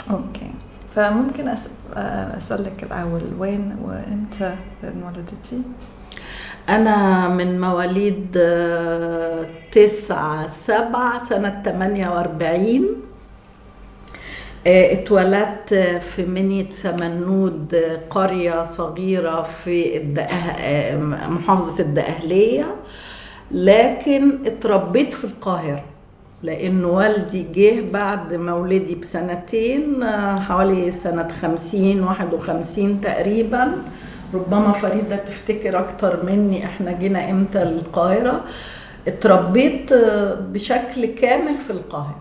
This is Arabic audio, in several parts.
اوكي. فممكن اسالك الاول وين وامتى انولدتي؟ أنا من مواليد 9/7 سنة 48. اتولدت في منية سمنود، قرية صغيرة في محافظة الدقهلية، لكن اتربيت في القاهرة لأن والدي جه بعد مولدي بسنتين، حوالي سنة 51 تقريبا. ربما فريدة تفتكر أكتر مني احنا جينا امتى القاهرة. اتربيت بشكل كامل في القاهرة.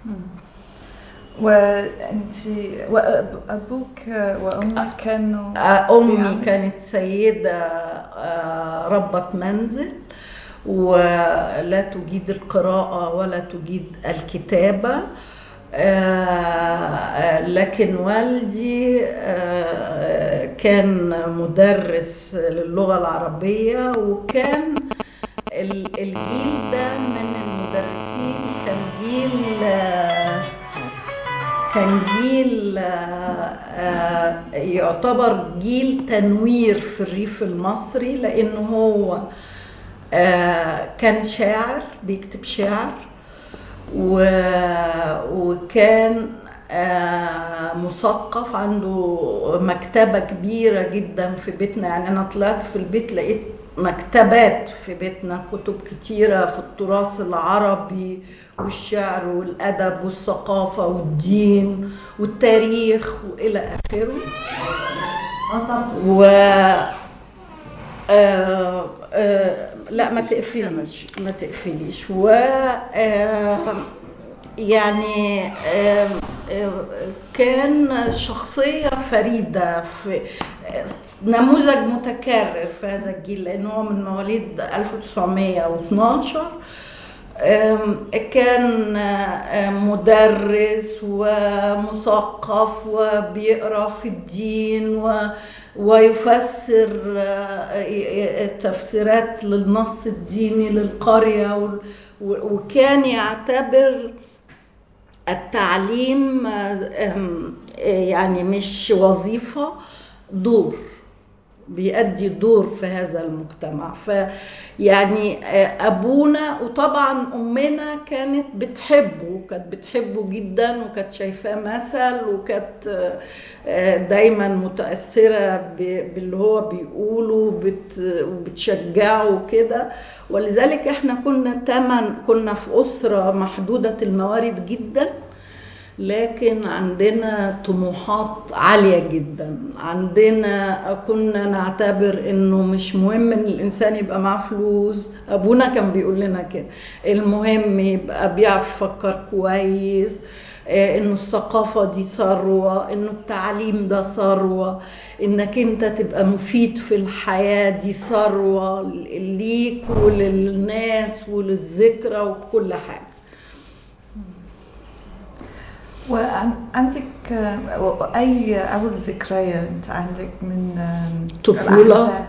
وانتي وابوك وامك كانوا؟ امي كانت سيدة ربة منزل، ولا تجيد القراءة ولا تجيد الكتابة. لكن والدي كان مدرس للغة العربية، وكان الجيل ده من المدرسين كان جيل يعتبر جيل تنوير في الريف المصري، لأنه هو كان شاعر بيكتب شعر، وكان مثقف، عنده مكتبة كبيرة جدا في بيتنا. يعني أنا طلعت في البيت لقيت مكتبات في بيتنا، كتب كتيرة في التراث العربي والشعر والأدب والثقافة والدين والتاريخ وإلى آخره. لا ما تقفليش. يعني كان شخصية فريدة، في نموذج متكرر في هذا الجيل، لأنه هو من مواليد 1912. كان مدرس ومثقف وبيقرأ في الدين ويفسر تفسيرات للنص الديني للقرية، وكان يعتبر التعليم يعني مش وظيفة، دور، بيأدي دور في هذا المجتمع. فيعني أبونا وطبعا أمنا كانت بتحبه جدا، وكانت شايفاه مثل، وكانت دايما متأثرة باللي هو بيقوله وبتشجعه كده. ولذلك احنا كنا في أسرة محدودة الموارد جدا، لكن عندنا طموحات عالية جدا. كنا نعتبر انه مش مهم ان الانسان يبقى معاه فلوس، ابونا كان بيقول لنا كده، المهم يبقى بيعرف يفكر كويس، انه الثقافة دي ثروة، انه التعليم ده ثروة، انك انت تبقى مفيد في الحياة دي ثروة ليك وللناس وللذكرى وكل حاجة. وعندك أي أول ذكريات عندك من طفولة؟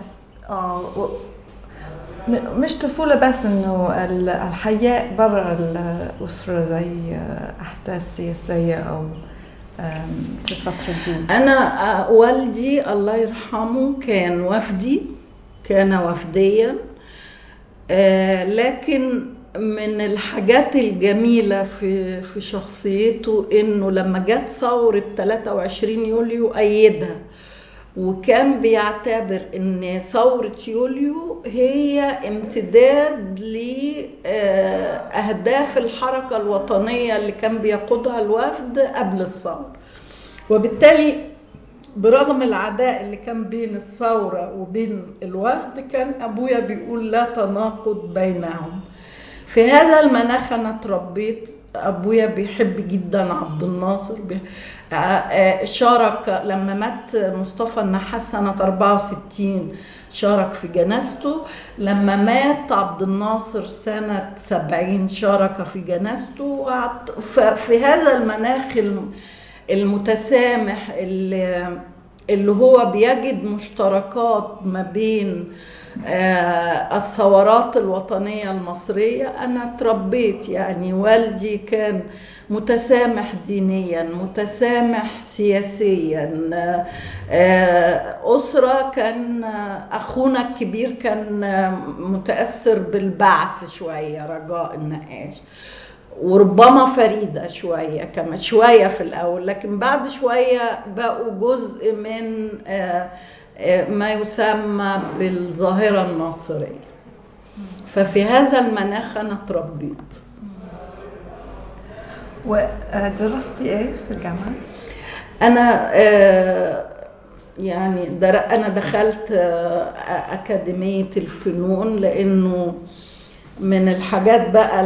مش طفولة بس، إنه الحياة برا الأسرة، زي أحداث سياسية أو في الفترة دي. أنا والدي الله يرحمه كان وفديا، لكن من الحاجات الجميلة في شخصيته إنه لما جت ثورة 23 يوليو أيدها، وكان بيعتبر إن ثورة يوليو هي امتداد لأهداف الحركة الوطنية اللي كان بيقودها الوفد قبل الثورة. وبالتالي برغم العداء اللي كان بين الثورة وبين الوفد، كان أبويا بيقول لا تناقض بينهم. في هذا المناخ أنا اتربيت. أبويا بيحب جدا عبد الناصر، شارك لما مات مصطفى النحاس سنة 64 شارك في جنازته. لما مات عبد الناصر سنة 70 شارك في جنازته. في هذا المناخ المتسامح اللي هو بيجد مشتركات ما بين الثورات الوطنية المصرية. أنا تربيت يعني والدي كان متسامح دينيا، متسامح سياسيا، أسرة كان أخونا الكبير كان متأثر بالبعث شوية، رجاء النقاش، وربما فريدة شوية كمان شوية في الأول، لكن بعد شوية بقوا جزء من ما يسمى بالظاهرة الناصرية. ففي هذا المناخ أنا تربيت. ودرستي إيه في الجامعة؟ أنا يعني أنا دخلت أكاديمية الفنون، لأنه من الحاجات بقى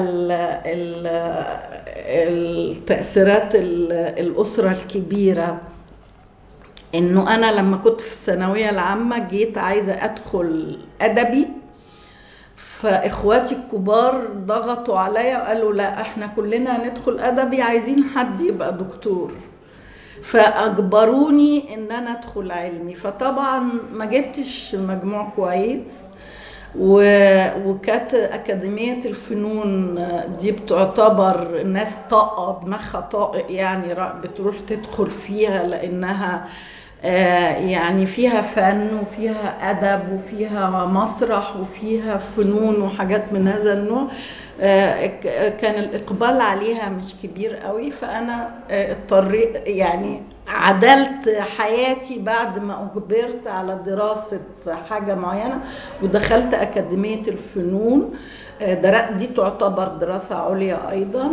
التأثيرات الأسرة الكبيرة، إنه أنا لما كنت في الثانوية العامة جيت عايزة أدخل أدبي، فإخواتي الكبار ضغطوا عليا وقالوا لا إحنا كلنا هندخل أدبي، عايزين حد يبقى دكتور، فأجبروني إن أنا أدخل علمي. فطبعا ما جبتش مجموع كويس، وكانت أكاديمية الفنون دي بتعتبر ناس طاقة دماغها طاقة، يعني بتروح تدخل فيها لأنها يعني فيها فن وفيها أدب وفيها مسرح وفيها فنون وحاجات من هذا النوع. كان الإقبال عليها مش كبير قوي، فأنا اضطريت يعني عدلت حياتي بعد ما أجبرت على دراسة حاجة معينة ودخلت أكاديمية الفنون. دي تعتبر دراسة عليا أيضا،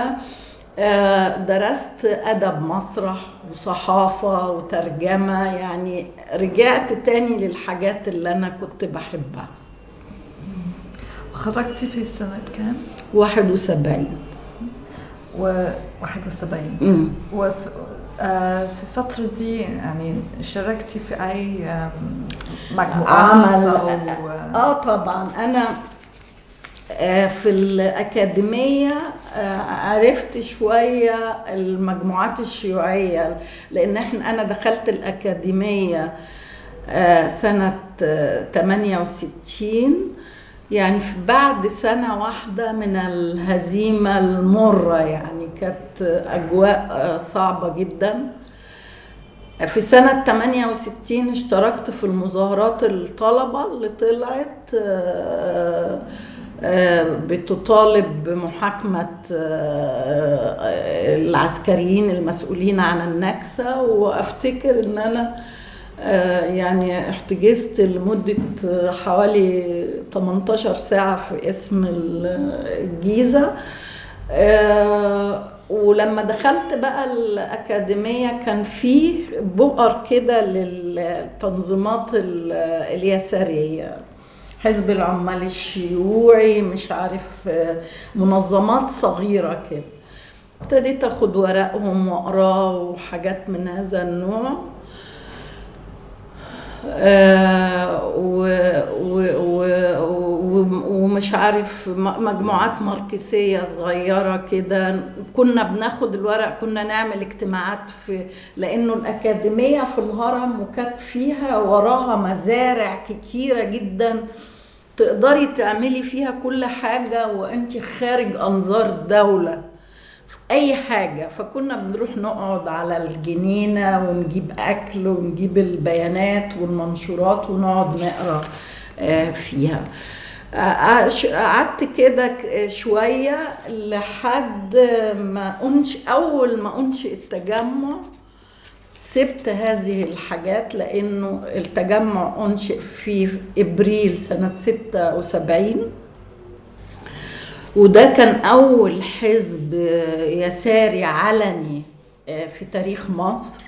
ودرست أدب مسرح وصحافة وترجمة، يعني رجعت تاني للحاجات اللي أنا كنت بحبها. خرجتي في سنة كام؟ 71. 71. وفي الفترة دي يعني شاركتي في أي مجموعات؟ طبعا أنا في الأكاديمية عرفت شوية المجموعات الشيوعية، لأن أنا دخلت الأكاديمية سنة 68، يعني بعد سنة واحدة من الهزيمة المرة، يعني كانت أجواء صعبة جدا. في سنة 68 اشتركت في المظاهرات الطلبة اللي طلعت بتطالب بمحاكمة العسكريين المسؤولين عن النكسة، وأفتكر أن أنا يعني احتجزت لمدة حوالي 18 ساعة في اسم الجيزة. ولما دخلت بقى الأكاديمية كان فيه بؤر كده للتنظيمات اليسارية، حزب العمال الشيوعي، مش عارف، منظمات صغيرة كده. ابتديت أخد ورقهم وأقراه وحاجات من هذا النوع، ومش عارف مجموعات ماركسية صغيرة كده. كنا بناخد الورق، كنا نعمل اجتماعات لأنه الأكاديمية في الهرم، وكانت فيها وراها مزارع كتيرة جدا تقدري تعملي فيها كل حاجة وانت خارج أنظار الدولة أي حاجة. فكنا بنروح نقعد على الجنينة ونجيب أكل ونجيب البيانات والمنشورات ونقعد نقرأ فيها. قعدت كده شوية لحد ما أول ما أنشئ التجمع سبت هذه الحاجات، لأنه التجمع أنشئ في إبريل سنة 76، وده كان أول حزب يساري علني في تاريخ مصر.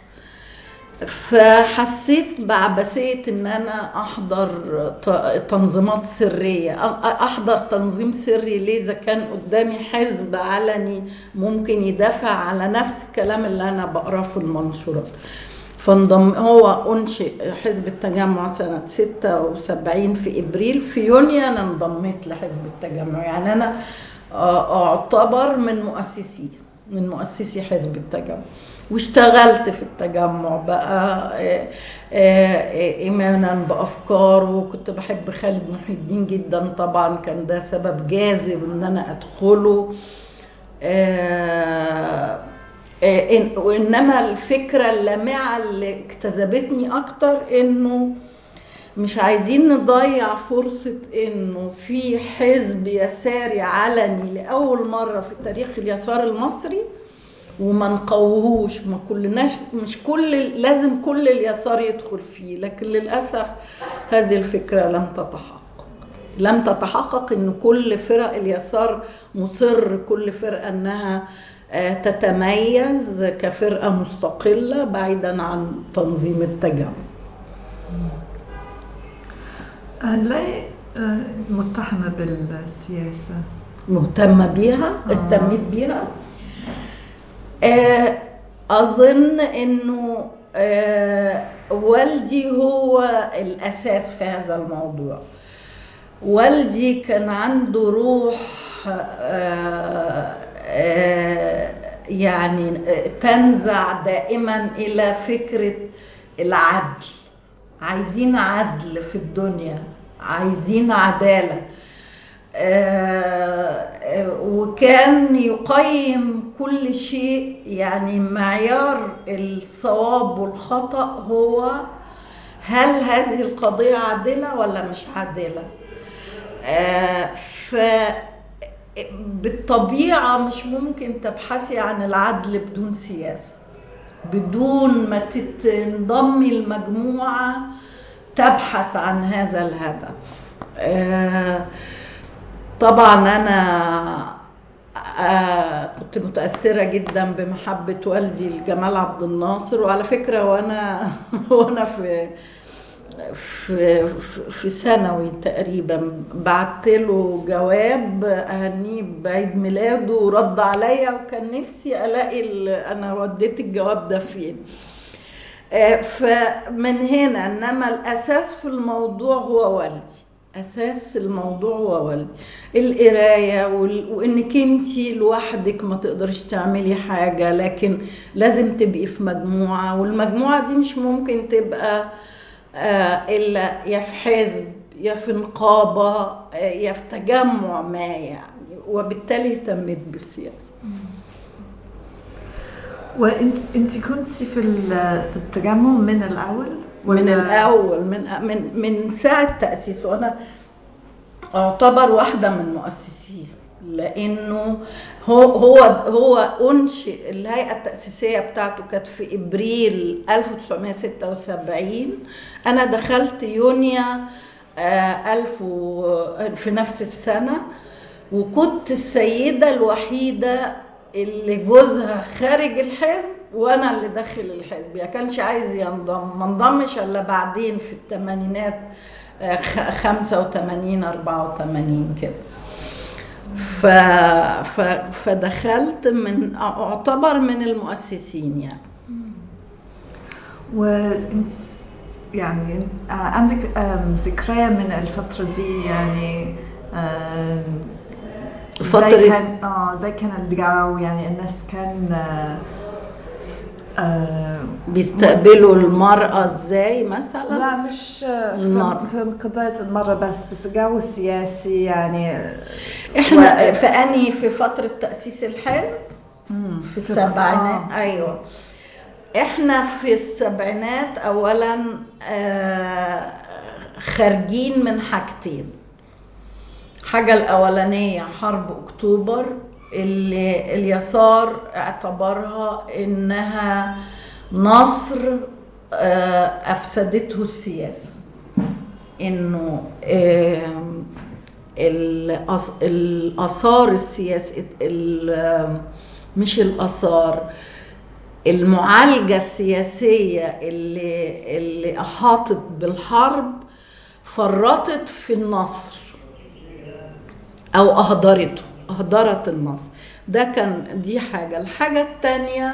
فحسيت بعبثية إن أنا أحضر تنظيمات سرية، أحضر تنظيم سري ليه إذا كان قدامي حزب علني ممكن يدافع على نفس الكلام اللي أنا بقراه في المنشورات. هو أنشئ حزب التجمع سنة 76 في إبريل. في يونيو أنا انضميت لحزب التجمع، يعني أنا أعتبر من مؤسسي حزب التجمع. واشتغلت في التجمع بقى إيمانا بأفكاره. وكنت بحب خالد محي الدين جدا طبعا، كان ده سبب جاذب إن أنا أدخله. وإنما الفكرة اللامعة اللي اجتذبتني أكتر إنه مش عايزين نضيع فرصة إنه في حزب يساري علني لأول مرة في تاريخ اليسار المصري وما نقوهوش. ما كلناش، مش لازم كل اليسار يدخل فيه، لكن للأسف هذه الفكرة لم تتحقق إن كل فرق اليسار مصر كل فرقة إنها تتميز كفرقة مستقلة بعيدا عن تنظيم التجمع. ليه متهمة بالسياسة؟ مهتمة بيها، اهتميت بيها. أظن إنه والدي هو الأساس في هذا الموضوع. والدي كان عنده روح يعني تنزع دائما إلى فكرة العدل. عايزين عدل في الدنيا، عايزين عدالة. وكان يقيم كل شيء، يعني معيار الصواب والخطأ هو هل هذه القضية عادلة ولا مش عادلة. بالطبيعة مش ممكن تبحثي عن العدل بدون سياسة، بدون ما تنضمي المجموعة تبحث عن هذا الهدف. طبعا أنا كنت متأثرة جدا بمحبة والدي لجمال عبد الناصر. وعلى فكرة وأنا في ثانوي تقريبا بعت له جواب أهنيه بعيد ميلاده ورد عليا، وكان نفسي ألاقي أنا وديت الجواب ده فين. فمن هنا إنما الأساس في الموضوع هو والدي. أساس الموضوع هو والدي، القراية وإنك انتي لوحدك ما تقدرش تعملي حاجة، لكن لازم تبقي في مجموعة، والمجموعة دي مش ممكن تبقى إلا يا في حزب يا في نقابة يا في تجمع ما يعني. وبالتالي اهتميت بالسياسة. وانت كنتي في التجمع من الأول؟ من الأول، من ساعة تأسيسه. أنا أعتبر واحدة من مؤسسيه، لأنه هو أنشئ. الهيئة التأسيسية بتاعته كانت في إبريل 1976. أنا دخلت يونيو في نفس السنة، وكنت السيدة الوحيدة اللي جوزها خارج الحزب وانا اللي داخل الحزب. يعني كانش عايز ينضم، ما انضمش الا بعدين في الثمانينات 85 84 كده. فدخلت اعتبر من المؤسسين يعني. وانت يعني عندك ذكريات من الفترة دي يعني زي كان الجو، يعني الناس كان بيستقبلوا المرأة ازاي مثلا؟ لا مش في قضية المرأة بس الجو السياسي يعني. احنا في فترة تأسيس الحزب في السبعينات. ايوه احنا في السبعينات اولا خارجين من حاجتين. حاجة الأولانية حرب أكتوبر اللي اليسار اعتبرها إنها نصر أفسدته السياسة، إنه الآثار السياسية مش الآثار، المعالجة السياسية اللي أحاطت بالحرب فرطت في النصر أو أهدرت النصر. دي حاجة. الحاجة التانية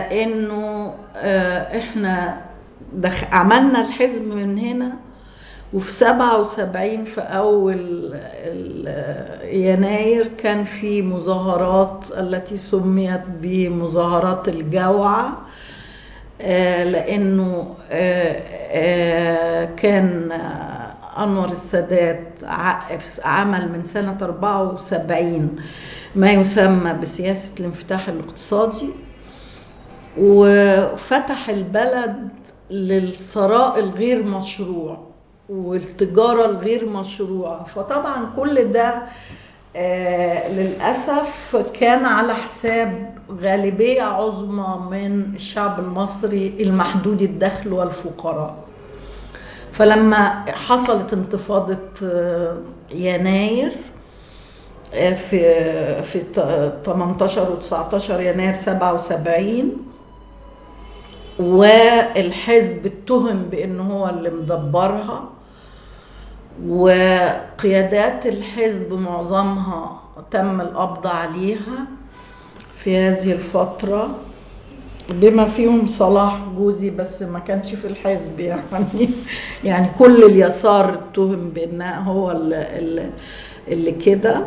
إنه إحنا عملنا الحزب من هنا، وفي 77 في أول يناير كان في مظاهرات التي سميت بمظاهرات الجوعة، لأنه كان أنور السادات عمل من سنة 74 ما يسمى بسياسة الانفتاح الاقتصادي، وفتح البلد للثراء الغير مشروع والتجارة الغير مشروعة. فطبعا كل ده للأسف كان على حساب غالبية عظمى من الشعب المصري المحدود الدخل والفقراء. فلما حصلت انتفاضة يناير في 18 و 19 يناير 77، والحزب اتهم بأنه هو اللي مدبرها، وقيادات الحزب معظمها تم القبض عليها في هذه الفترة، بما فيهم صلاح جوزي، بس ما كانش في الحزب يعني كل اليسار اتهم بأنه هو اللي كده.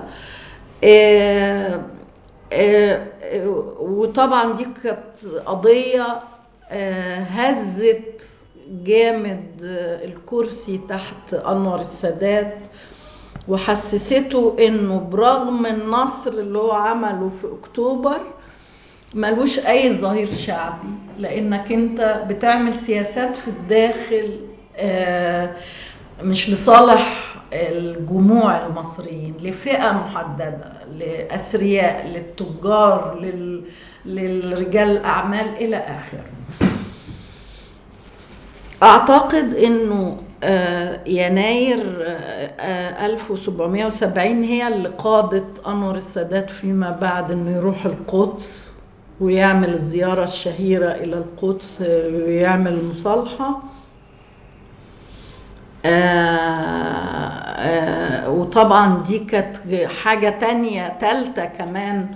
وطبعا دي كانت قضية هزت جامد الكرسي تحت أنور السادات، وحسسته انه برغم النصر اللي هو عمله في اكتوبر ملوش اي ظهير شعبي، لانك انت بتعمل سياسات في الداخل مش لصالح الجموع المصريين، لفئة محددة، لأثرياء، للتجار، للرجال الأعمال إلى آخره. أعتقد إنه يناير 1770 هي اللي قادت أنور السادات فيما بعد إنه يروح القدس ويعمل الزيارة الشهيرة إلى القدس ويعمل مصالحة. وطبعا دي كانت حاجة تانية تالتة كمان.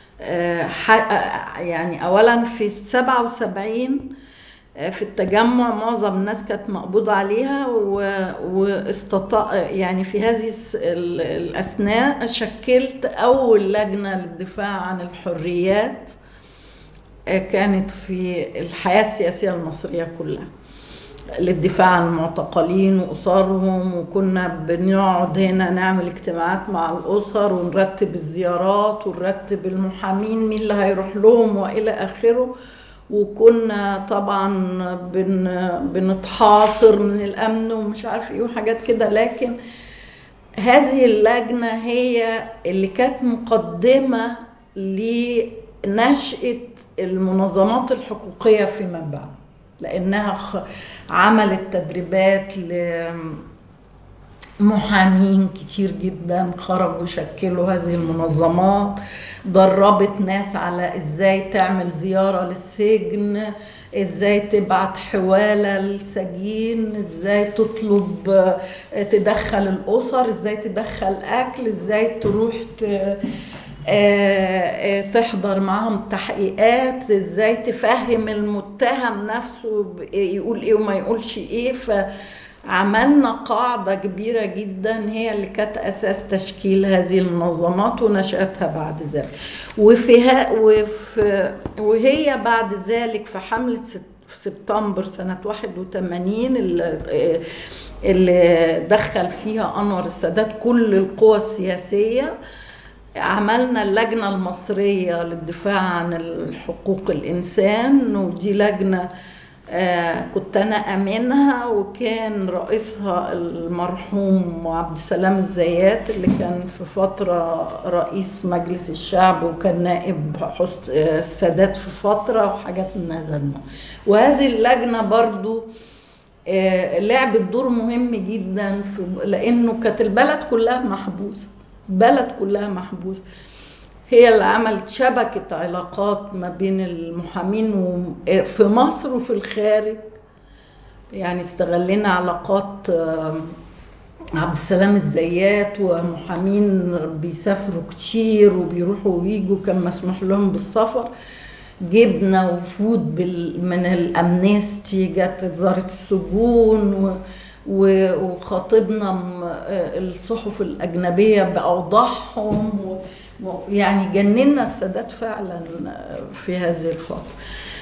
يعني أولا في 77 في التجمع معظم الناس كانت مقبوض عليها، واستطاع يعني في هذه الأثناء شكلت أول لجنة للدفاع عن الحريات كانت في الحياة السياسية المصرية كلها، للدفاع عن المعتقلين وأسرهم، وكنا بنقعد هنا نعمل اجتماعات مع الأسر ونرتب الزيارات ونرتب المحامين مين اللي هيروح لهم وإلى آخره. وكنا طبعا بنتحاصر من الأمن ومش عارف ايه وحاجات كده. لكن هذه اللجنة هي اللي كانت مقدمة لنشأة المنظمات الحقوقية فيما بعد، لأنها عملت تدريبات لمحامين كتير جدا خرجوا شكلوا هذه المنظمات، دربت ناس على ازاي تعمل زيارة للسجن، ازاي تبعت حوالة للسجين، ازاي تطلب تدخل الأسر، ازاي تدخل أكل، ازاي تروح تحضر معهم تحقيقات، ازاي تفهم المتهم نفسه يقول ايه وما يقولش ايه. فعملنا قاعدة كبيرة جدا هي اللي كانت اساس تشكيل هذه المنظمات ونشأتها بعد ذلك. وهي بعد ذلك في حملة سبتمبر سنة 81 اللي دخل فيها أنور السادات كل القوى السياسية، عملنا اللجنة المصرية للدفاع عن حقوق الإنسان، ودي لجنة كنت أنا أمينها، وكان رئيسها المرحوم عبد السلام الزيات اللي كان في فترة رئيس مجلس الشعب وكان نائب السادات في فترة وحاجات من هذا النوع. وهذه اللجنة برضو لعبت دور مهم جدا لأنه كانت البلد كلها محبوسة، هي اللي عملت شبكة علاقات ما بين المحامين في مصر وفي الخارج. يعني استغلنا علاقات عبد السلام الزيات ومحامين بيسافروا كتير وبيروحوا ويجوا، كان مسموح لهم بالسفر. جبنا وفود من الأمنستي جت زارت السجون وخاطبنا الصحف الأجنبية بأوضاعهم، يعني جننا السادات فعلا في هذه الفترة.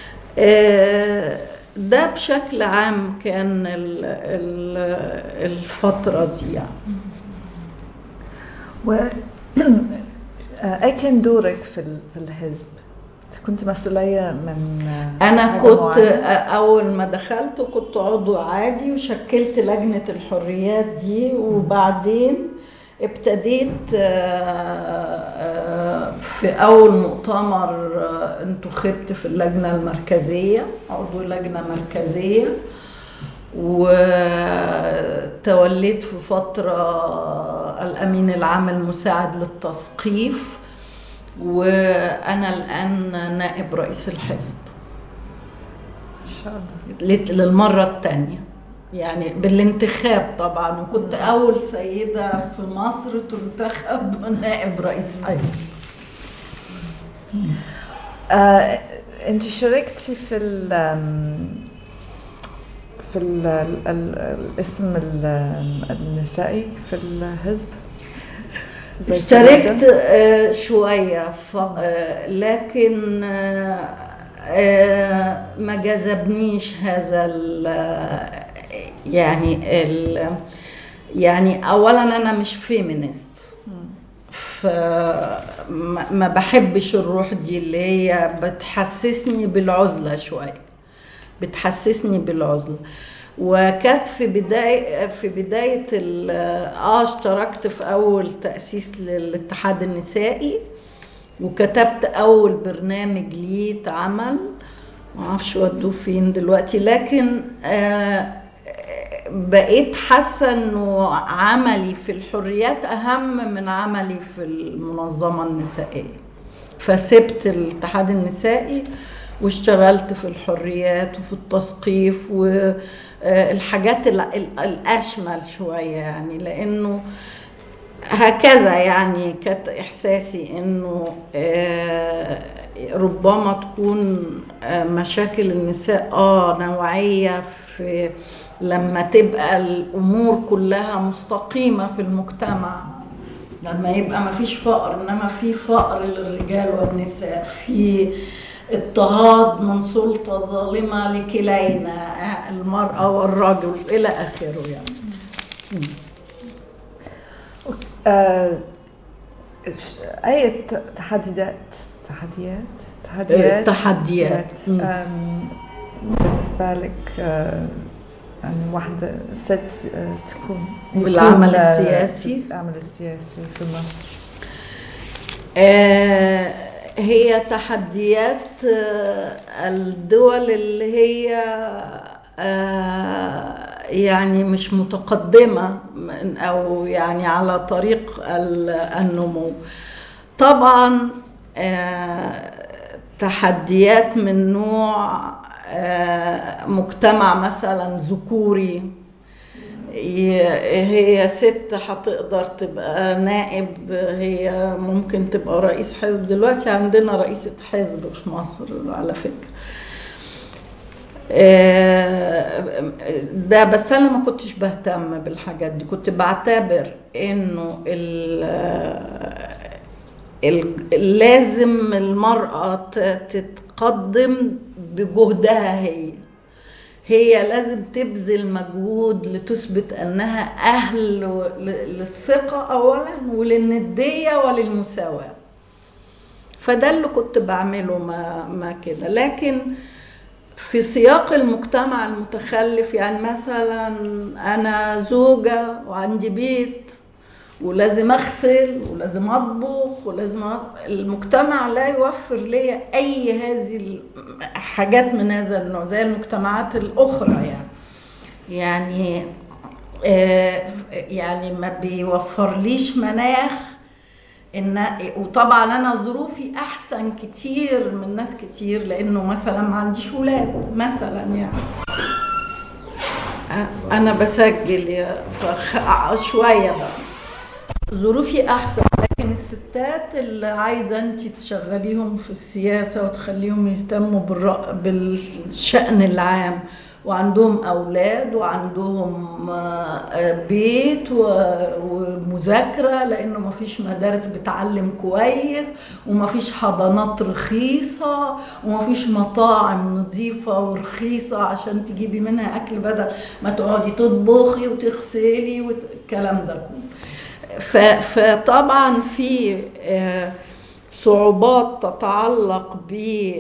ده بشكل عام كان الفترة دي يعني. أي كان دورك في الحزب؟ كنت مسؤولية من أنا كنت أول ما دخلت كنت عضو عادي، وشكلت لجنة الحريات دي، وبعدين ابتديت في أول مؤتمر انتخبت في اللجنة المركزية، عضو لجنة مركزية، وتوليت في فترة الأمين العام المساعد للتثقيف، وأنا الآن نائب رئيس الحزب للمرة الثانية، يعني بالانتخاب طبعا، وكنت أول سيدة في مصر تنتخب نائب رئيس حزب. أنت شاركتي في الاسم النسائي في الحزب؟ اشتركت شوية لكن ما جذبنيش هذا يعني اولا انا مش فيمينست، فما بحبش الروح دي اللي هي بتحسسني بالعزلة شوية، بتحسسني بالعزلة. وكانت في بداية اشتركت في اول تأسيس للاتحاد النسائي، وكتبت اول برنامج ليه اتعمل، معرفش ودوه فين دلوقتي، لكن بقيت حاسة انه عملي في الحريات اهم من عملي في المنظمة النسائية، فسبت الاتحاد النسائي واشتغلت في الحريات وفي التثقيف والحاجات الاشمل شوية، يعني لانه هكذا يعني كانت احساسي انه ربما تكون مشاكل النساء نوعية، في لما تبقى الامور كلها مستقيمة في المجتمع، لما يبقى ما فيش فقر، انما في فقر للرجال والنساء، في اضطهاد من سلطة ظالمة لكلينا، المرأة والرجل الى اخره يعني. أي تحديات بالنسبة لك يعني واحدة ست تكون بالعمل السياسي؟ العمل السياسي في مصر هي تحديات الدول اللي هي يعني مش متقدمة أو يعني على طريق النمو. طبعا تحديات من نوع مجتمع مثلا ذكوري، هي ست هتقدر تبقى نائب، هي ممكن تبقى رئيس حزب، دلوقتي عندنا رئيسة حزب في مصر على فكرة ده، بس أنا ما كنتش بهتم بالحاجات دي، كنت بعتبر إنه لازم المرأة تتقدم بجهدها، هي لازم تبذل مجهود لتثبت أنها أهل للثقة أولا وللندية وللمساواة، فده اللي كنت بعمله ما كده. لكن في سياق المجتمع المتخلف، يعني مثلا أنا زوجة وعندي بيت ولازم أغسل ولازم أطبخ المجتمع لا يوفر لي أي هذه الحاجات من هذا النوع زي المجتمعات الأخرى يعني ما بيوفر ليش مناخ وطبعا أنا ظروفي أحسن كتير من ناس كتير، لأنه مثلا ما عنديش ولاد مثلا، يعني أنا بسجل شوية بس ظروفي أحسن. لكن الستات اللي عايزة أنت تشغليهم في السياسة وتخليهم يهتموا بالشأن العام وعندهم أولاد وعندهم بيت ومذاكرة، لأنه مفيش مدارس بتعلم كويس ومفيش حضانات رخيصة ومفيش مطاعم نظيفة ورخيصة عشان تجيبي منها أكل بدل ما تقعدي تطبخي وتغسلي والكلام ده كله. فطبعا في صعوبات تتعلق ب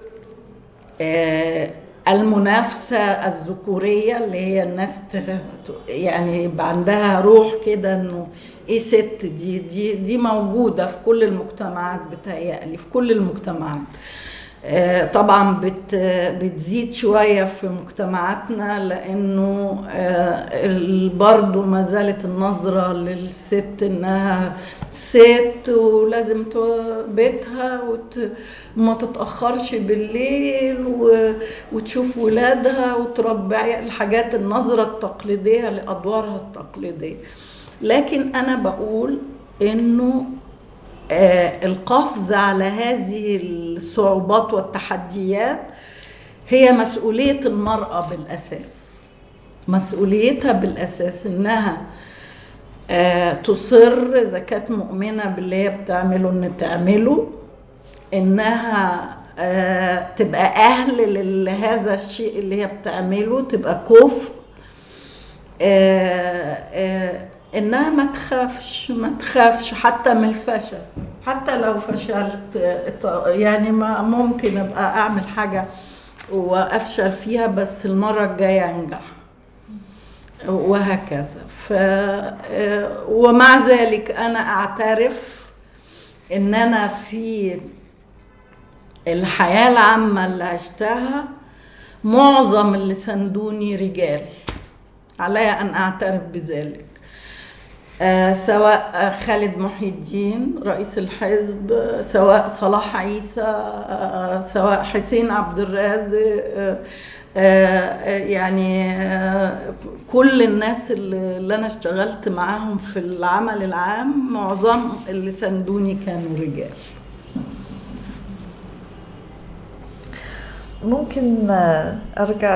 المنافسة الذكورية، اللي هي الناس يعني يبقى عندها روح كده انه ايه ست دي موجودة في كل المجتمعات، بتهيألي في كل المجتمعات. طبعا بتزيد شوية في مجتمعاتنا، لأنه برضو ما زالت النظرة للست إنها ست ولازم بيتها وما تتأخرش بالليل وتشوف ولادها وتربي الحاجات، النظرة التقليدية لأدوارها التقليدية. لكن أنا بقول إنه القفز على هذه الصعوبات والتحديات هي مسؤولية المرأة بالأساس، مسؤوليتها بالأساس إنها تصر إذا كانت مؤمنة باللي هي بتعمله إن تعمله، إنها تبقى أهل لهذا الشيء اللي هي بتعمله، تبقى كفء، إنها ما تخافش حتى من الفشل، حتى لو فشلت يعني ما ممكن أبقى أعمل حاجة وأفشل فيها بس المرة الجاية أنجح وهكذا. ومع ذلك أنا أعترف إن أنا في الحياة العامة اللي عشتها معظم اللي ساندوني رجال، علي أن أعترف بذلك. سواء خالد محي الدين رئيس الحزب، سواء صلاح عيسى، سواء حسين عبد الرازق، يعني كل الناس اللي أنا اشتغلت معاهم في العمل العام معظم اللي ساندوني كانوا رجال. ممكن أرجع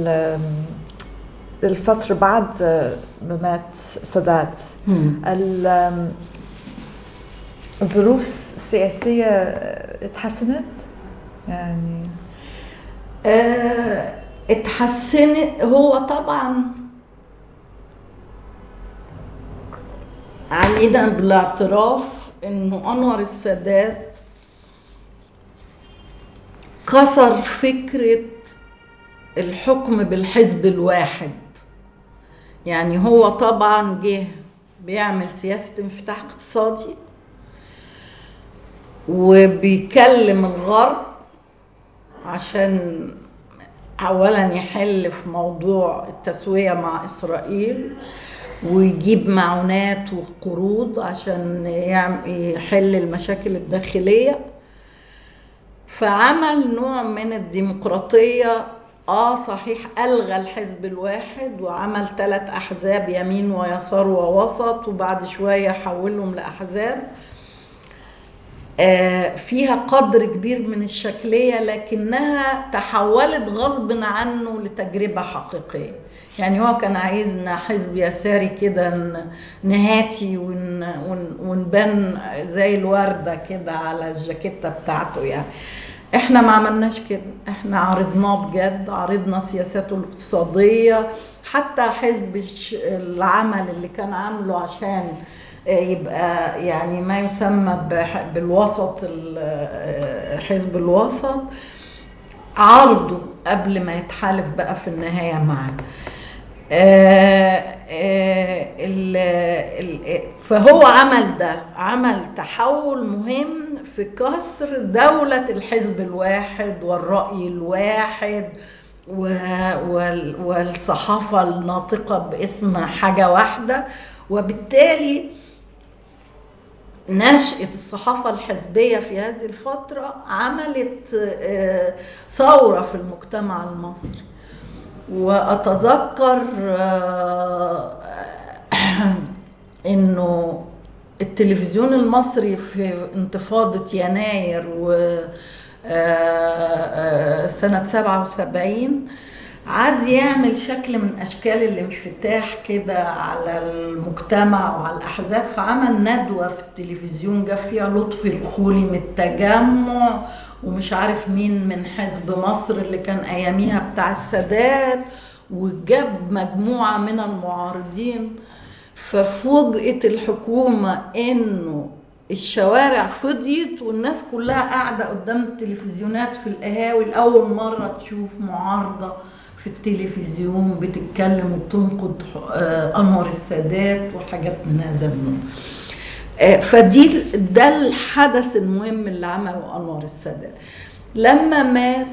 الفترة بعد ما مات سادات، الظروف السياسية اتحسنت يعني؟ اتحسنت. هو طبعا علينا بالاعتراف انه انور السادات كسر فكرة الحكم بالحزب الواحد. يعني هو طبعا جه بيعمل سياسة انفتاح اقتصادي وبيكلم الغرب عشان اولا يحل في موضوع التسوية مع اسرائيل ويجيب معونات وقروض عشان يحل المشاكل الداخلية. فعمل نوع من الديمقراطية، صحيح ألغى الحزب الواحد وعمل 3 أحزاب يمين ويسار ووسط، وبعد شوية حولهم لأحزاب فيها قدر كبير من الشكلية، لكنها تحولت غصب عنه لتجربة حقيقية. يعني هو كان عايزنا حزب يساري كده نهاتي ونبان زي الوردة كده على الجاكيتة بتاعته. يعني احنا ما عملناش كده، احنا عرضناه بجد، عرضنا سياساته الاقتصادية، حتى حزب العمل اللي كان عامله عشان يبقى يعني ما يسمى بالوسط، حزب الوسط، عرضه قبل ما يتحالف بقى في النهاية معاه. فهو عمل تحول مهم في كسر دولة الحزب الواحد والرأي الواحد والصحافة الناطقة باسم حاجة واحدة. وبالتالي نشأة الصحافة الحزبية في هذه الفترة عملت ثورة في المجتمع المصري. وأتذكر إنه التلفزيون المصري في انتفاضة يناير سنة 77 عايز يعمل شكل من أشكال الانفتاح كده على المجتمع وعلى الأحزاب، فعمل ندوة في التلفزيون جاب فيها لطفي الخولي من التجمع ومش عارف مين من حزب مصر اللي كان أياميها بتاع السادات، وجاب مجموعة من المعارضين. ففوجئت الحكومة إنه الشوارع فضيت والناس كلها قاعدة قدام التلفزيونات في القهاوي، لأول مرة تشوف معارضة في التلفزيون بتتكلم وتنقد أنور السادات وحاجات من هذا النوع. ده الحدث المهم اللي عمله أنور السادات. لما مات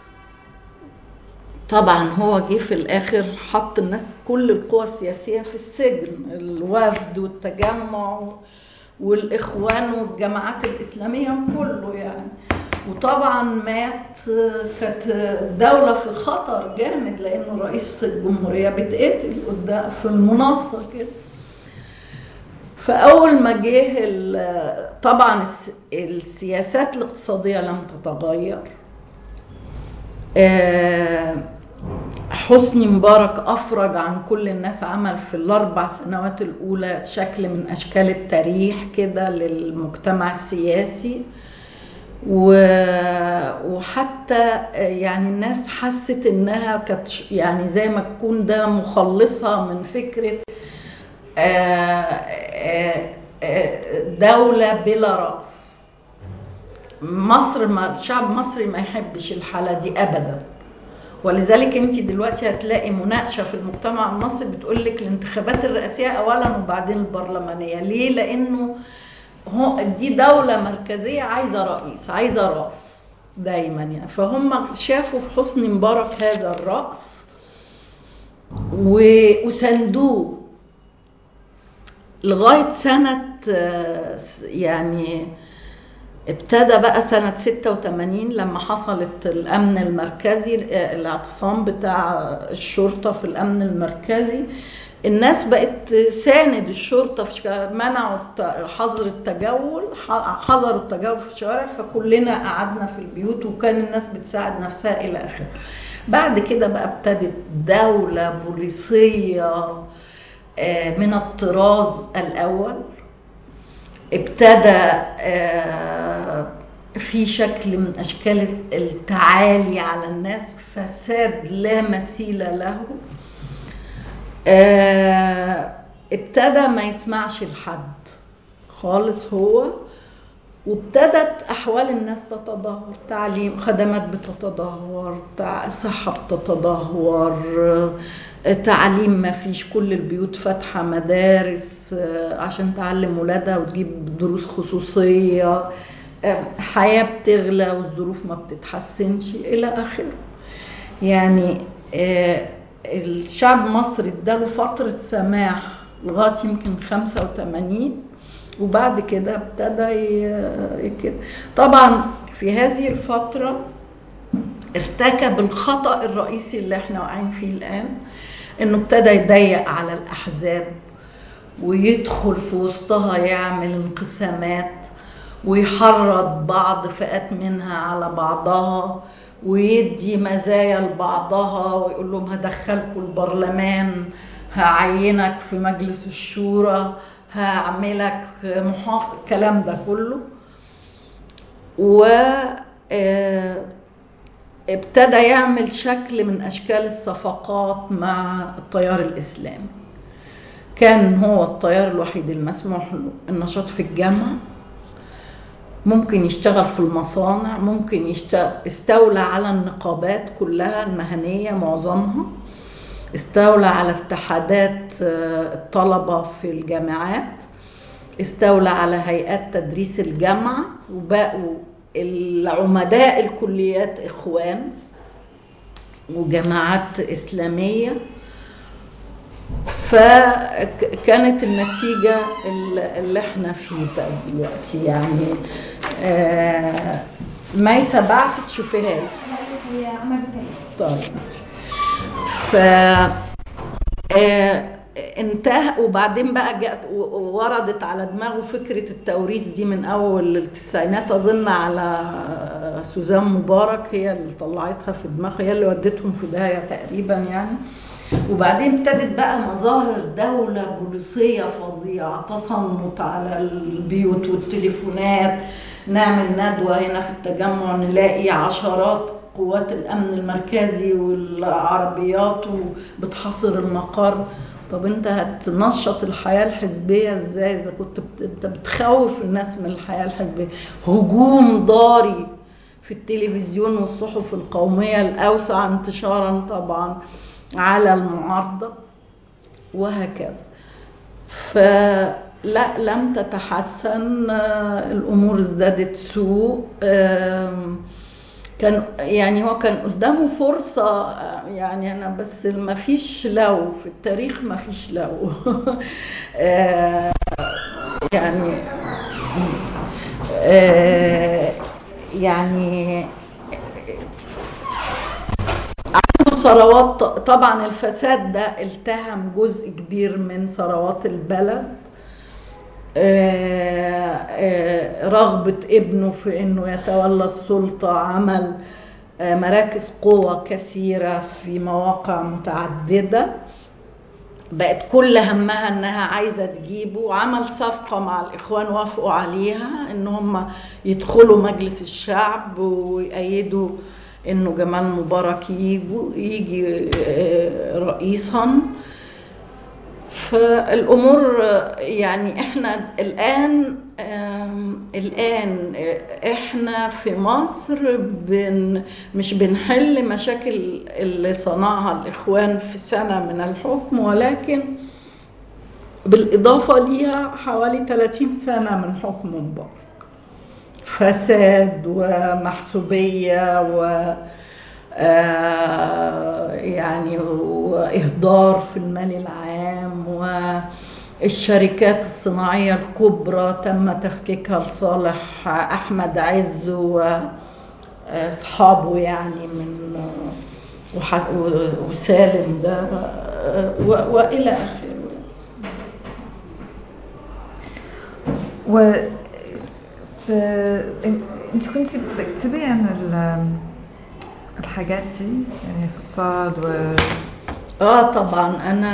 طبعا هو جه في الآخر حط الناس كل القوى السياسية في السجن، الوفد والتجمع والإخوان والجماعات الإسلامية كله يعني. وطبعا مات، كانت الدولة في خطر جامد لأنه رئيس الجمهورية بتقتل قدام في المنصة كده. فأول ما جه طبعا السياسات الاقتصادية لم تتغير. حسني مبارك أفرج عن كل الناس، عمل في ال4 سنوات الأولى شكل من أشكال التاريخ كده للمجتمع السياسي، وحتى يعني الناس حست إنها كانت يعني زي ما تكون ده مخلصة من فكرة دولة بلا رأس. الشعب المصري ما يحبش الحالة دي أبداً، ولذلك انت دلوقتي هتلاقي مناقشه في المجتمع المصري بتقول لك الانتخابات الرئاسيه اولا وبعدين البرلمانيه. ليه؟ لانه دي دوله مركزيه عايزه رئيس، عايزه راس دايما يعني. فهم شافوا في حسني مبارك هذا الراس وسندوه لغايه سنه يعني ابتدى بقى سنة 86 لما حصلت الأمن المركزي، الاعتصام بتاع الشرطة في الأمن المركزي. الناس بقت ساند الشرطة، منعوا حظر التجول، حظروا التجول في الشوارع، فكلنا قعدنا في البيوت وكان الناس بتساعد نفسها إلى آخره. بعد كده بقى ابتدت دولة بوليسية من الطراز الأول. ابتدى في شكل من أشكال التعالي على الناس، فساد لا مثيل له. ابتدى ما يسمعش لحد خالص هو، وابتدت أحوال الناس تتدهور، تعليم، خدمات بتتدهور، صحة بتتدهور، تعليم ما فيش، كل البيوت فاتحة مدارس عشان تعلم ولادها وتجيب دروس خصوصية، حياة بتغلى والظروف ما بتتحسنش إلى آخره. يعني الشعب المصري اداله فترة سماح لغاية يمكن 85، وبعد كده ابتدى كده. طبعا في هذه الفترة ارتكب الخطأ الرئيسي اللي احنا واقعين فيه الآن، انه ابتدى يضيق على الأحزاب ويدخل في وسطها يعمل انقسامات ويحرض بعض فئات منها على بعضها ويدي مزايا لبعضها ويقول لهم هدخلكم البرلمان، هعينك في مجلس الشورى، هعملك محافظ، الكلام ده كله. ابتدى يعمل شكل من أشكال الصفقات مع التيار الإسلامي. كان هو التيار الوحيد المسموح له النشاط في الجامعة، ممكن يشتغل في المصانع، ممكن استولى على النقابات كلها المهنية معظمها، استولى على اتحادات الطلبة في الجامعات، استولى على هيئات تدريس الجامعة، وبقوا العمداء الكليات إخوان وجماعات إسلامية. فكانت النتيجة اللي احنا فيه دلوقتي يعني. ميسة بعتت تشوفيها لي. طيب. انتهى. وبعدين بقى جاءت وردت على دماغه فكرة التوريث دي من أول التسعينات، أظن على سوزان مبارك، هي اللي طلعتها في دماغها، هي اللي ودتهم في داهية تقريبا يعني. وبعدين ابتدت بقى مظاهر دولة بوليسية فظيعة، تصنت على البيوت والتليفونات. نعمل ندوة هنا في التجمع نلاقي عشرات قوات الأمن المركزي والعربيات وبتحاصر المقر. طب انت هتنشط الحياة الحزبية ازاي اذا كنت انت بتخوف الناس من الحياة الحزبية؟ هجوم ضاري في التلفزيون والصحف القومية الأوسع انتشارا طبعا على المعارضة وهكذا. فلا لم تتحسن، الأمور ازدادت سوء. كان يعني هو كان قدامه فرصة يعني، أنا بس ما فيش لو في التاريخ ما فيش لو يعني يعني عنده ثروات. طبعا الفساد ده التهم جزء كبير من ثروات البلد. رغبة ابنه في انه يتولى السلطة، عمل مراكز قوة كثيرة في مواقع متعددة، بقت كل همها انها عايزة تجيبه. عمل صفقة مع الاخوان وافقوا عليها ان هم يدخلوا مجلس الشعب ويأيدوا انه جمال مبارك يجي رئيسا. فالامور يعني احنا الان احنا في مصر مش بنحل مشاكل اللي صنعها الاخوان في سنة من الحكم، ولكن بالاضافة ليها حوالي 30 سنة من حكم مبارك. فساد ومحسوبية يعني وإهدار في المال العام، والشركات الصناعية الكبرى تم تفكيكها لصالح أحمد عز وأصحابه يعني من وسالم ده وإلى آخره. انت كنت بتكتبي عن الحاجات دي يعني في الصعد طبعا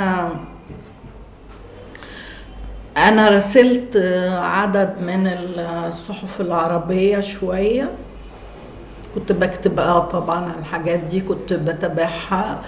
انا رسلت عدد من الصحف العربية شوية، كنت بكتب طبعا عن الحاجات دي، كنت بتابعها.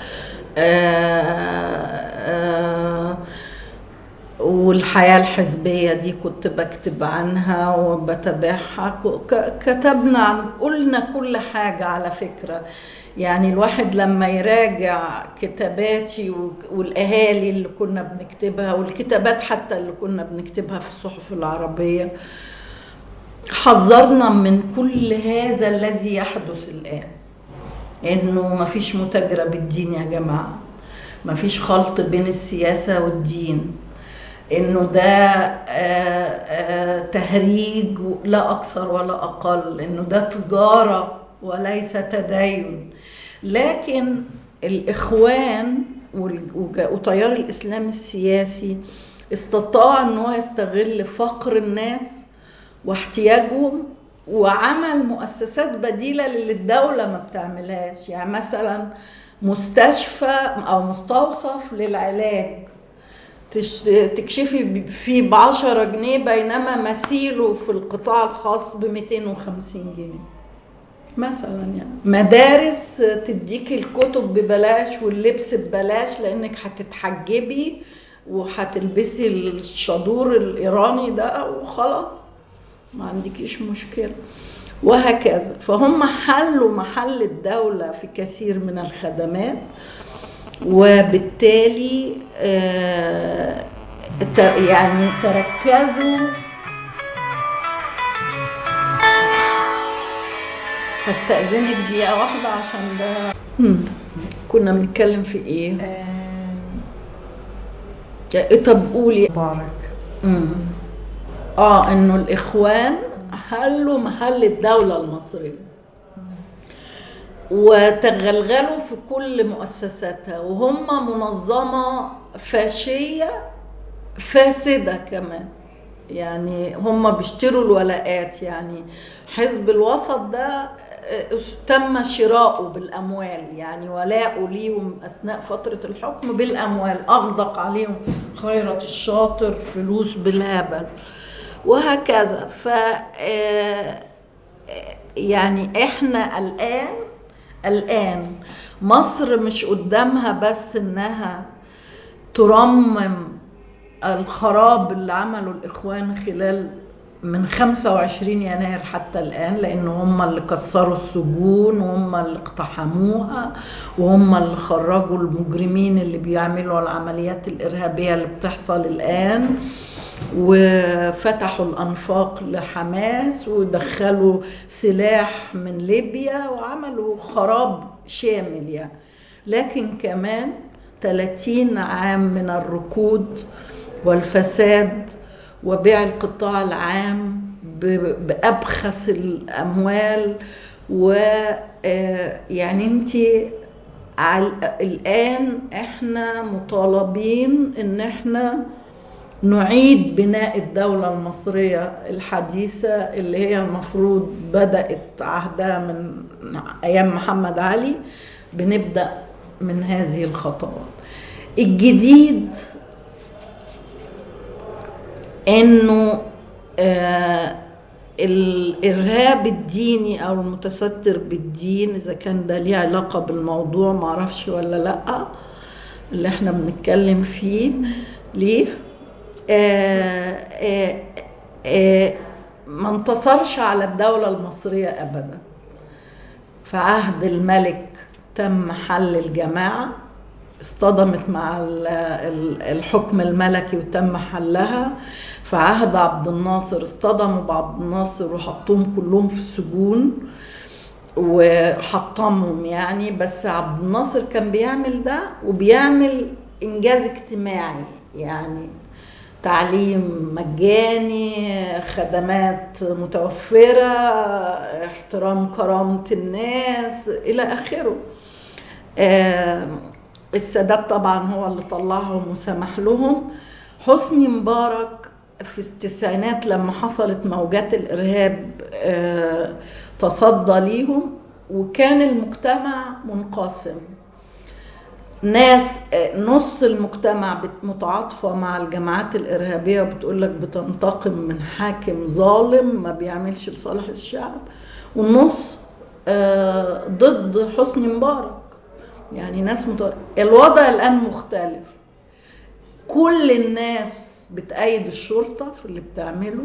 والحياة الحزبية دي كنت بكتب عنها وبتابعها. كتبنا قلنا كل حاجة على فكرة. يعني الواحد لما يراجع كتاباتي والأهالي اللي كنا بنكتبها والكتابات حتى اللي كنا بنكتبها في الصحف العربية، حذرنا من كل هذا الذي يحدث الآن، إنه مفيش متاجرة بالدين يا جماعة، مفيش خلط بين السياسة والدين، انه ده تهريج لا اكثر ولا اقل، انه ده تجارة وليس تدين. لكن الاخوان وتيار الاسلام السياسي استطاع ان هو يستغل فقر الناس واحتياجهم وعمل مؤسسات بديلة اللي الدولة ما بتعملهاش. يعني مثلا مستشفى او مستوصف للعلاج تكشفي فيه ب10 جنيه، بينما مثيله في القطاع الخاص ب250 جنيه مثلا. يعني مدارس تديكي الكتب ببلاش واللبس ببلاش لانك هتتحجبي وهتلبسي الشادور الايراني ده وخلاص ما عندكيش مشكلة وهكذا. فهم حلوا محل الدولة في كثير من الخدمات، وبالتالي يعني تركزوا. هستأذنك دقيقة واحدة عشان ده كنا بنتكلم في ايه؟ طب قولي. مبارك انه الاخوان حلوا محل الدولة المصرية. وتغلغلوا في كل مؤسساتها، وهم منظمة فاشية فاسدة كمان. يعني هم بيشتروا الولاءات. يعني حزب الوسط ده تم شراؤه بالأموال، يعني ولاءه ليهم أثناء فترة الحكم بالأموال، أغدق عليهم خيرت الشاطر فلوس بالهبل وهكذا. يعني احنا الآن مصر مش قدامها بس انها ترمم الخراب اللي عمله الإخوان خلال من 25 يناير حتى الآن، لأن هم اللي كسروا السجون وهم اللي اقتحموها وهم اللي خرجوا المجرمين اللي بيعملوا العمليات الإرهابية اللي بتحصل الآن، وفتحوا الأنفاق لحماس ودخلوا سلاح من ليبيا وعملوا خراب شامل يعني. لكن كمان 30 عام من الركود والفساد وبيع القطاع العام بأبخس الأموال. ويعني انتي الآن احنا مطالبين ان احنا نعيد بناء الدولة المصرية الحديثة اللي هي المفروض بدأت عهدها من أيام محمد علي. بنبدأ من هذه الخطوات. الجديد انه الارهاب الديني او المتستر بالدين، اذا كان ده ليه علاقه بالموضوع معرفش ولا لا اللي احنا بنتكلم فيه ليه، ما انتصرش على الدوله المصريه ابدا. في عهد الملك تم حل الجماعه، اصطدمت مع الحكم الملكي وتم حلها. في عهد عبد الناصر اصطدموا بعبد الناصر وحطوهم كلهم في السجون وحطمهم يعني. بس عبد الناصر كان بيعمل ده وبيعمل انجاز اجتماعي، يعني تعليم مجاني، خدمات متوفرة، احترام كرامة الناس إلى آخره. السادات طبعا هو اللي طلعهم وسمح لهم. حسني مبارك في التسعينات لما حصلت موجات الإرهاب تصدى ليهم، وكان المجتمع منقسم. ناس نص المجتمع متعاطفة مع الجماعات الإرهابية وبتقولك بتنتقم من حاكم ظالم ما بيعملش لصالح الشعب، والنص ضد حسني مبارك. يعني ناس الوضع الآن مختلف. كل الناس بتأيد الشرطة في اللي بتعمله،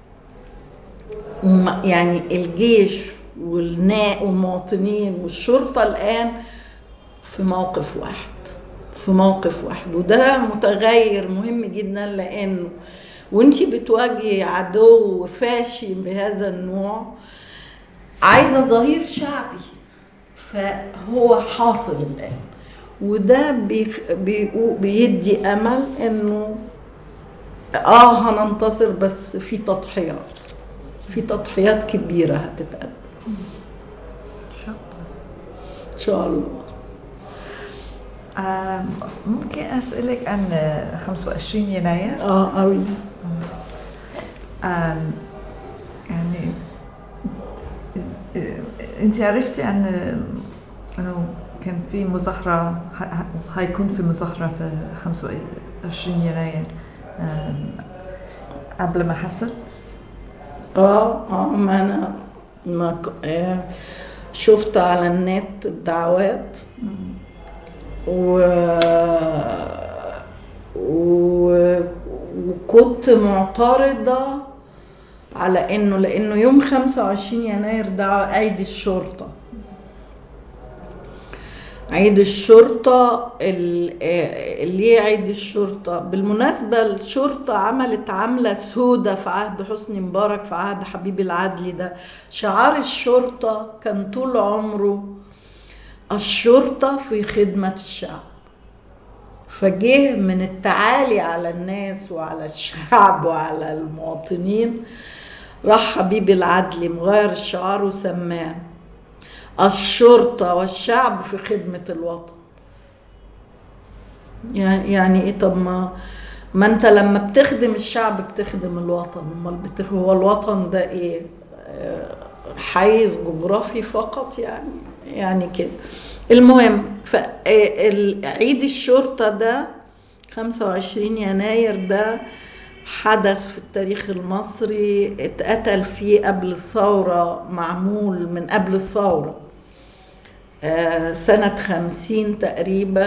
يعني الجيش والمواطنين والشرطة الآن في موقف واحد. وده متغير مهم جدا، لأنه وانتي بتواجهي عدو فاشي بهذا النوع عايزة ظهير شعبي، فهو حاصل الآن. وده بيدي أمل إنه هننتصر، بس في تضحيات كبيرة هتتقدم إن شاء الله. ممكن أسألك عن 25 يناير؟ قوي. يعني أنت عرفتي أنه كان في مظاهرة، هيكون في مظاهرة في 25 يناير قبل ما حصل؟ ما أنا شفت على النت الدعوات وكنت معترضة على لأنه يوم 25 يناير ده عيد الشرطة. عيد الشرطة اللي عيد الشرطة بالمناسبة، الشرطة عملت عملة سودة في عهد حسني مبارك، في عهد حبيب العدلي. ده شعار الشرطة كان طول عمره الشرطة في خدمة الشعب. فجه من التعالي على الناس وعلى الشعب وعلى المواطنين، راح حبيب العدلي مغير الشعار وسماه الشرطة والشعب في خدمة الوطن. يعني ايه؟ طب ما انت لما بتخدم الشعب بتخدم الوطن، امال هو الوطن ده ايه؟ حيز جغرافي فقط يعني كده. المهم، عيد الشرطة ده 25 يناير ده حدث في التاريخ المصري، اتقتل فيه قبل الثورة، معمول من قبل الثورة سنة 50 تقريبا.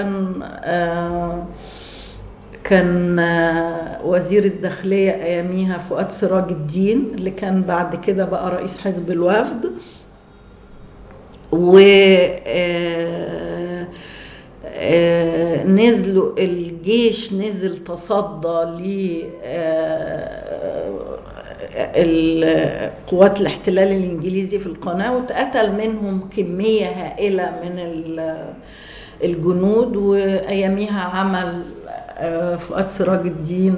كان وزير الداخلية أياميها فؤاد سراج الدين، اللي كان بعد كده بقى رئيس حزب الوفد. و نزلوا الجيش، نزل تصدى لقوات الاحتلال الإنجليزي في القناة، واتقتل منهم كمية هائلة من الجنود. وأياميها عمل فؤاد سراج الدين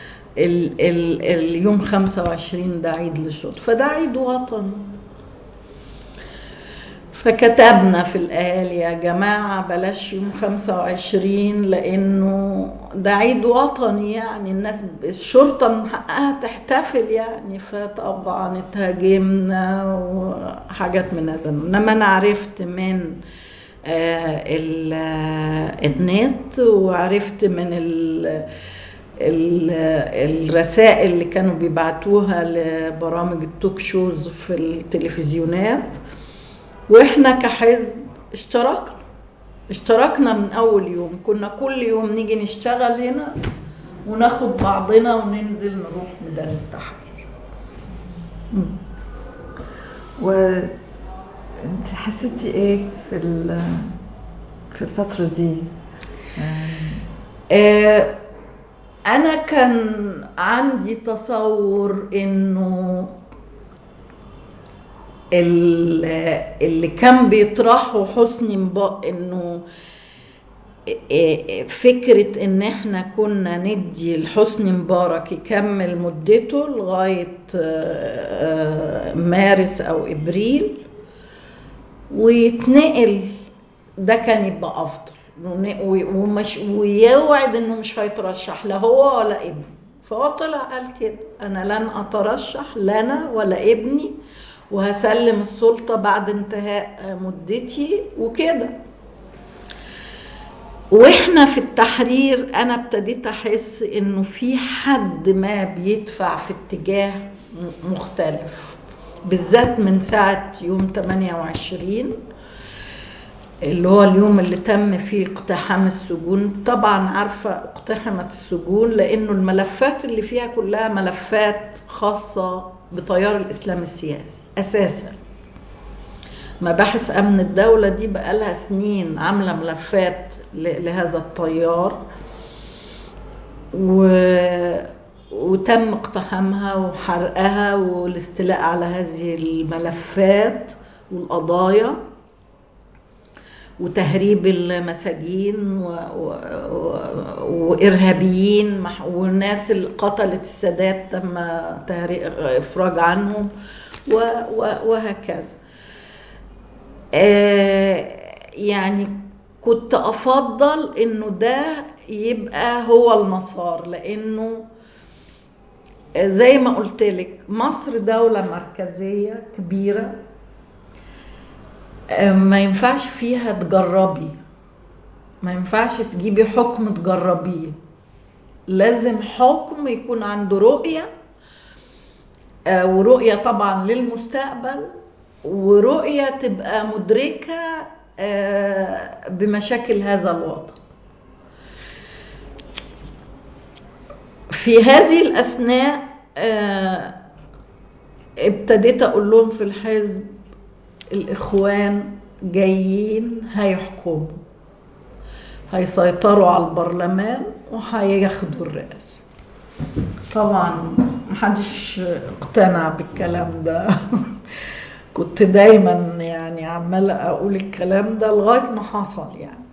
اليوم 25 ده عيد للشرطة، فده عيد وطني. فكتبنا في الأهالي يا جماعة بلاش يوم 25 لأنه ده عيد وطني، يعني الناس الشرطة من حقها تحتفل يعني. فطبعا اتهاجمنا وحاجات من هذا. إنما أنا عرفت من النت، وعرفت من الرسائل اللي كانوا بيبعتوها لبرامج التوك شوز في التلفزيونات. واحنا كحزب اشتركنا من اول يوم. كنا كل يوم نيجي نشتغل هنا وناخد بعضنا وننزل نروح ميدان التحرير. وانت حسيتي ايه في الفترة دي؟ انا كان عندي تصور انه اللي كان بيطرحه حسني مبارك، انه فكرة ان احنا كنا ندي لحسني مبارك يكمل مدته لغاية مارس او ابريل ويتنقل، ده كان يبقى افضل. ويوعد انه مش هيترشح لا هو ولا ابني. فهو طلع قال كده: انا لن اترشح لنا ولا ابني، وهسلم السلطة بعد انتهاء مدتي وكده. واحنا في التحرير انا ابتديت احس انه في حد ما بيدفع في اتجاه مختلف، بالذات من ساعة يوم 28 اللي هو اليوم اللي تم فيه اقتحام السجون. طبعا عارفة اقتحمت السجون لانه الملفات اللي فيها كلها ملفات خاصة بتيار الإسلام السياسي أساساً. مباحث أمن الدولة دي بقالها سنين عاملة ملفات لهذا التيار، وتم اقتحامها وحرقها والاستيلاء على هذه الملفات والقضايا وتهريب المساجين وإرهابيين، والناس اللي قتلت السادات تم إفراج عنهم وهكذا. يعني كنت أفضل إنه ده يبقى هو المسار، لأنه زي ما قلت لك مصر دولة مركزية كبيرة، ما ينفعش فيها تجربي، ما ينفعش تجيبي حكم تجربيه. لازم حكم يكون عنده رؤية، ورؤية طبعا للمستقبل، ورؤية تبقى مدركة بمشاكل هذا الوطن. في هذه الأثناء ابتديت أقول لهم في الحزب: الإخوان جايين هيحكموا، هيسيطروا على البرلمان وهياخدوا الرئاسة. طبعا محدش اقتنع بالكلام ده. كنت دايما يعني عمالة أقول الكلام ده لغاية ما حصل يعني.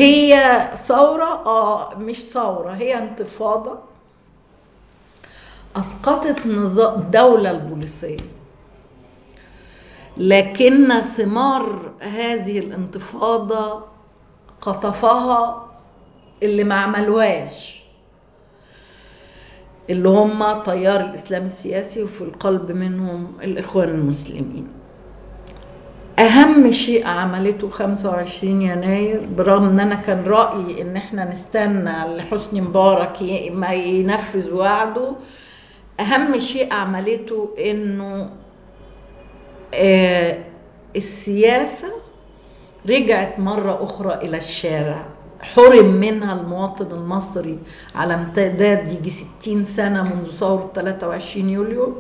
هي ثورة؟ مش ثورة، هي انتفاضة أسقطت نظام الدولة البوليسية، لكن ثمار هذه الانتفاضة قطفها اللي ما عملوهاش، اللي هم تيار الإسلام السياسي، وفي القلب منهم الإخوان المسلمين. أهم شيء عملته 25 يناير، برغم أن أنا كان رأيي أن احنا نستنى لحسني مبارك ما ينفذ وعده، أهم شيء عملته أنه السياسة رجعت مرة أخرى إلى الشارع. حرم منها المواطن المصري على امتداد يجي 60 سنة منذ ثورة 23 يوليو،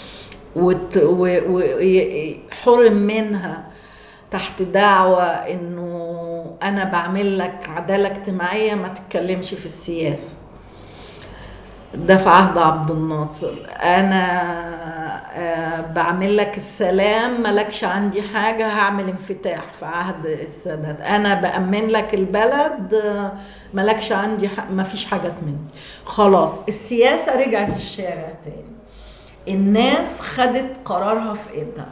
وحرم منها تحت دعوة انه انا بعمل لك عدالة اجتماعية ما تتكلمش في السياسة. ده في عهد عبد الناصر. انا بعمل لك السلام مالكش عندي حاجة، هعمل انفتاح في عهد السادات. انا بأمن لك البلد مالكش عندي ما فيش حاجة مني. خلاص السياسة رجعت الشارع تاني، الناس خدت قرارها في ايدها.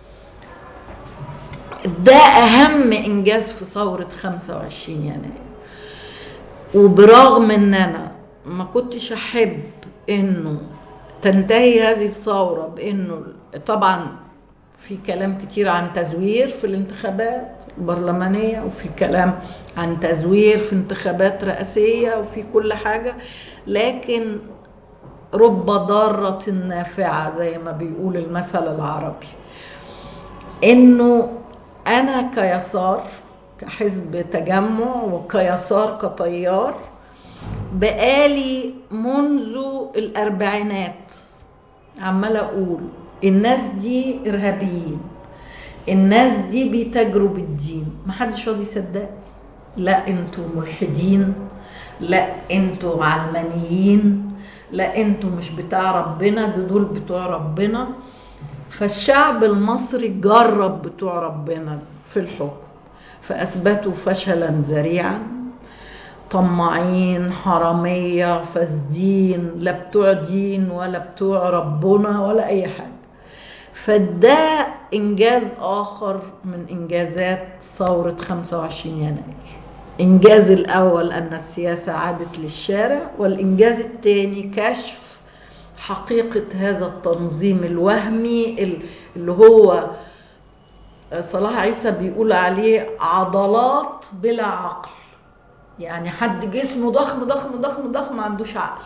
ده اهم انجاز في ثورة 25 يناير. وبرغم ان انا ما كنتش احب انه تنتهي هذه الثورة بانه طبعا في كلام كتير عن تزوير في الانتخابات البرلمانية، وفي كلام عن تزوير في انتخابات رئاسية، وفي كل حاجة، لكن رب ضارة نافعة زي ما بيقول المثل العربي. انه انا كيسار، كحزب تجمع، وكيسار كتيار، بقالي منذ الأربعينات عمالة أقول الناس دي إرهابيين، الناس دي بيتاجروا بالدين. محدش راضي يصدق. لا انتوا ملحدين، لا انتوا علمانيين، لا انتوا مش بتاع ربنا، دول بتوع ربنا. فالشعب المصري جرب بتوع ربنا في الحكم، فأثبتوا فشلا ذريعا، طماعين، حرامية، فاسدين، لا بتوع دين ولا بتوع ربنا ولا أي حاجة. فده إنجاز آخر من إنجازات ثورة 25 يناير. إنجاز الأول أن السياسة عادت للشارع، والإنجاز الثاني كشف حقيقة هذا التنظيم الوهمي اللي هو صلاح عيسى بيقول عليه عضلات بلا عقل. يعني حد جسمه ضخم ضخم ضخم ضخم ما عندوش عقل.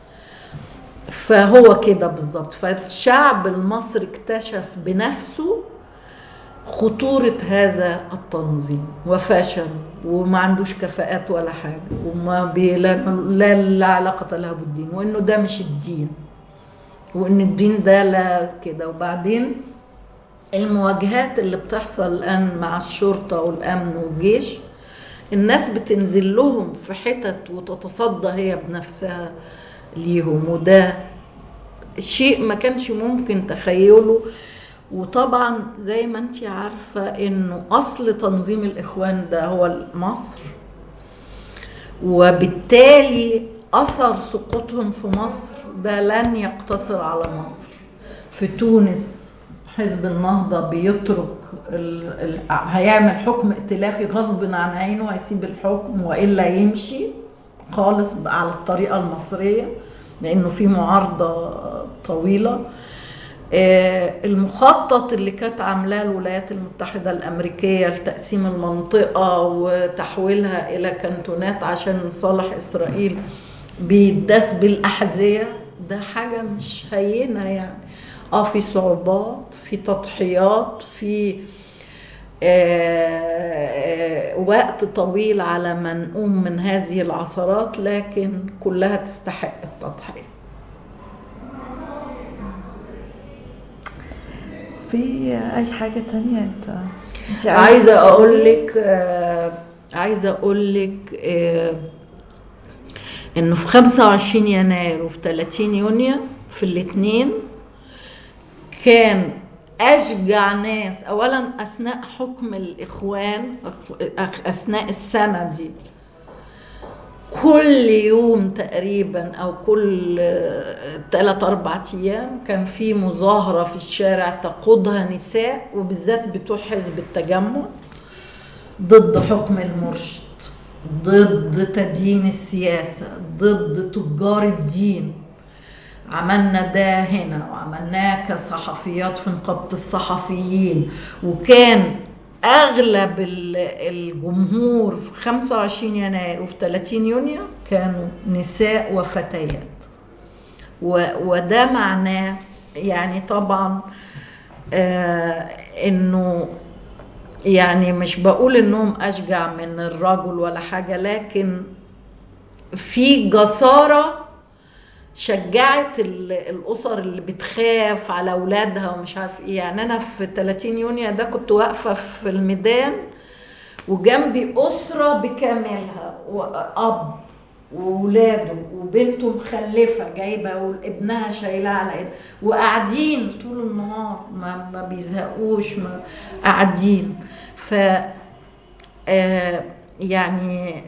فهو كده بالظبط. فالشعب المصري اكتشف بنفسه خطورة هذا التنظيم وفشل، وما عندوش كفاءات ولا حاجة، وما لا علاقة له بالدين، وانه ده مش الدين، وان الدين ده لا كده. وبعدين المواجهات اللي بتحصل الآن مع الشرطة والأمن والجيش، الناس بتنزل لهم في حتت وتتصدى هي بنفسها ليهم، وده شيء ما كانش ممكن تخيله. وطبعا زي ما انتي عارفة انه اصل تنظيم الاخوان ده هو مصر، وبالتالي اثر سقوطهم في مصر ده لن يقتصر على مصر. في تونس حزب النهضة بيترك هيعمل حكم ائتلافي غصب عن عينه، هيسيب الحكم وإلا يمشي خالص على الطريقة المصرية، لأنه في معارضة طويلة. المخطط اللي كانت عاملاه الولايات المتحدة الأمريكية لتقسيم المنطقة وتحويلها إلى كانتونات عشان صالح إسرائيل بيداس بالأحذية، ده حاجة مش هينة يعني. في صعوبات، في تضحيات، في وقت طويل على ما نقوم من هذه العثرات، لكن كلها تستحق التضحية. في أي حاجة تانية أنت عايزة أقول لك إنه في 25 يناير وفي 30 يونيو في الاثنين كان أشجع ناس أولا أثناء حكم الإخوان، أثناء السنة دي كل يوم تقريبا او كل 3-4 ايام كان في مظاهرة في الشارع تقودها نساء، وبالذات بتوع حزب التجمع، ضد حكم المرشد، ضد تدين السياسة، ضد تجار الدين. عملنا ده هنا وعملناه كصحفيات في نقابة الصحفيين، وكان أغلب الجمهور في 25 يناير وفي 30 يونيو كانوا نساء وفتيات. وده معناه يعني طبعا إنه يعني مش بقول إنهم أشجع من الرجل ولا حاجة، لكن في جسارة شجعت الأسر اللي بتخاف على أولادها ومش عارف إيه. يعني أنا في 30 يونيو ده كنت واقفة في الميدان وجنبي أسرة بكاملها، وأب وولاده وبنته مخلفة جايبة وابنها شايلها على ايدها، وقاعدين طول النهار ما بيزهقوش، ما قاعدين. ف يعني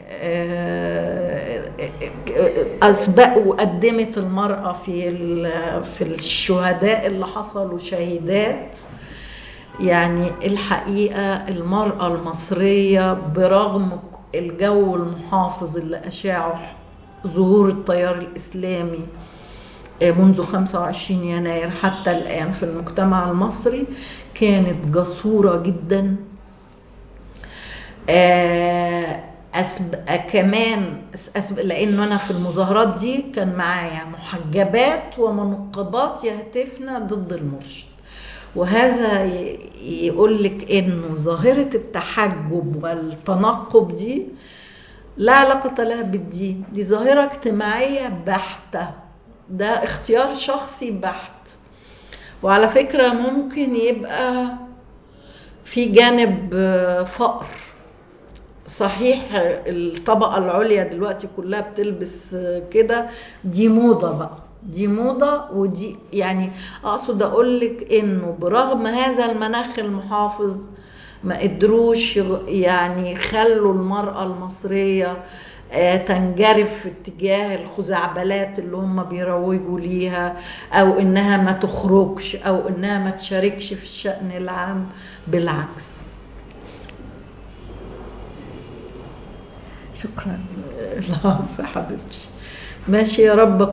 أسبق وقدمت المرأة في الشهداء اللي حصلوا شهيدات. يعني الحقيقة المرأة المصرية برغم الجو المحافظ اللي أشاعه ظهور التيار الإسلامي منذ 25 يناير حتى الآن في المجتمع المصري، كانت جسورة جدا. كمان لأنه أنا في المظاهرات دي كان معايا محجبات ومنقبات يهتفن ضد المرشد، وهذا يقولك إنه ظاهرة التحجب والتنقب دي لا علاقة لها بالدين، دي ظاهرة اجتماعية بحتة، ده اختيار شخصي بحت. وعلى فكرة ممكن يبقى في جانب فقر، صحيح الطبقة العليا دلوقتي كلها بتلبس كده، دي موضة بقى، دي موضة. ودي يعني أقصد أقولك إنه برغم هذا المناخ المحافظ ما قدروش يعني خلوا المرأة المصرية تنجرف في اتجاه الخزعبلات اللي هم بيروجوا ليها، أو إنها ما تخرجش، أو إنها ما تشاركش في الشأن العام. بالعكس. شكرا. لا حبيبتي، ماشي يا رب.